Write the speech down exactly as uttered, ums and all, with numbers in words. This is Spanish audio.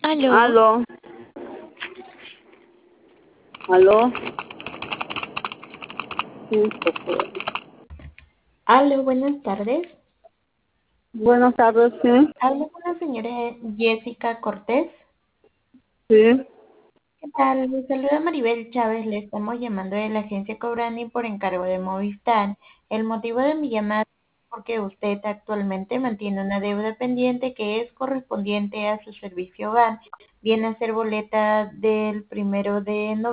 Aló, Aló, aló, sí, por favor. aló, buenas tardes. Buenas tardes, sí, Hablo con la señora Jessica Cortés. sí, ¿Qué tal? Les saluda Maribel Chávez. Le estamos llamando de la agencia Cobrani por encargo de Movistar. El motivo de mi llamada es porque usted actualmente mantiene una deuda pendiente que es correspondiente a su servicio hogar. Viene a ser boleta del primero de noviembre.